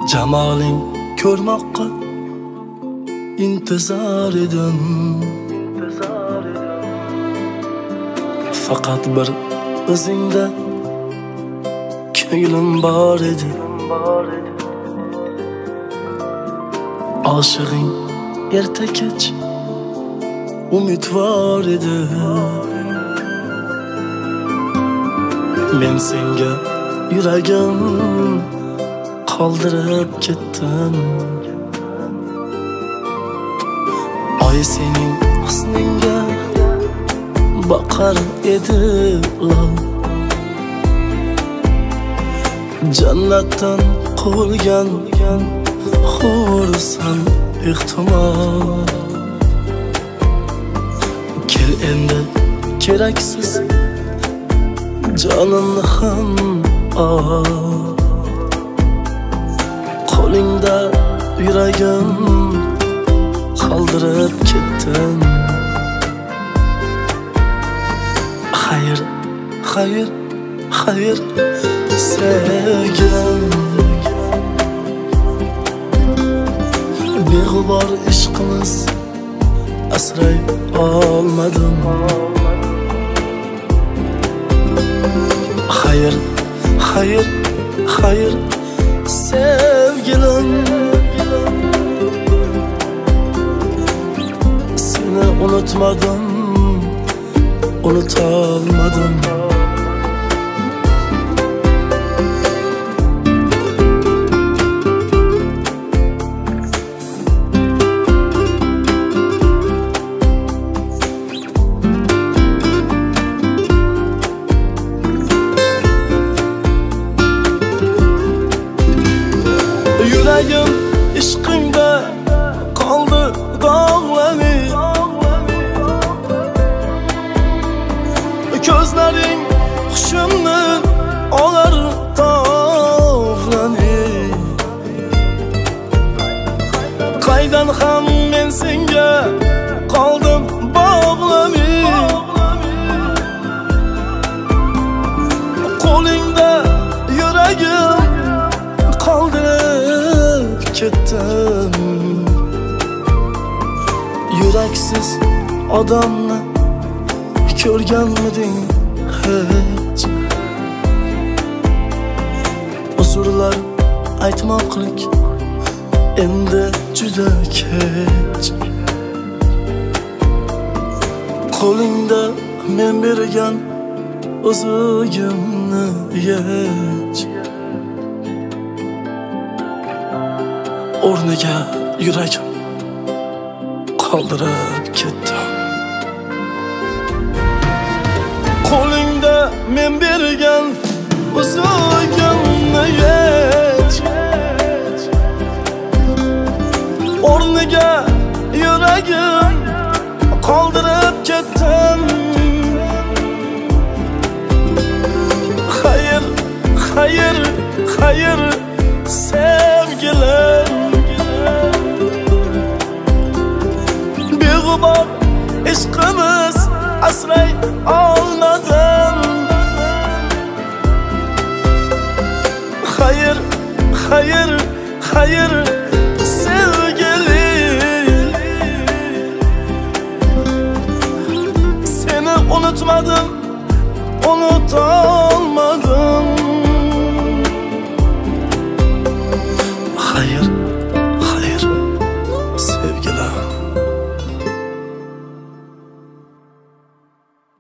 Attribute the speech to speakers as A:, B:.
A: Jamoling ko'rmoqqa intizor edim. Faqat bir o'zingda ko'nglim bor edi. Oshig'ing erta kech umidvor edi. Men senga yuragim qoldirib ketdim. Oy sening husningga boqar edi lol. Jannatdan quvilgan hursan ehtimol. Kel endi keraksiz jonimni ham ol. Qo'lingda yuragim qoldirib ketdim. Xayr, xayr, xayr sevgilim. Beg'ubor ishqimiz asray olmadim. Xayr, xayr, xayr sevgilim. Seni unutmadim, unutolmadim. Yuragim ishqingda qoldi dog'lanib. Ko'zlaring hushimni olar tovlanib. Qaydan ham men senga qoldim bog'lanib. Qo'lingda yuragim qoldirib ketdim. Yuraksiz odamni ko'rganmiding hech? Uzrlar aytmoqlik endi juda kech. Qo'lingda men bergan o'zigimni yech. O'rniga yuragim qoldirib ketdim. Qo'lingda men bergan o'zigimni yech. O'rniga yuragim qoldirib ketdim. Xayr, xayr, xayr sevgilim. Beg'ubor ishqimiz asray olmadim. Xayr, xayr, xayr sevgilim. Seni unutmadim, unutolmadim. Xayr,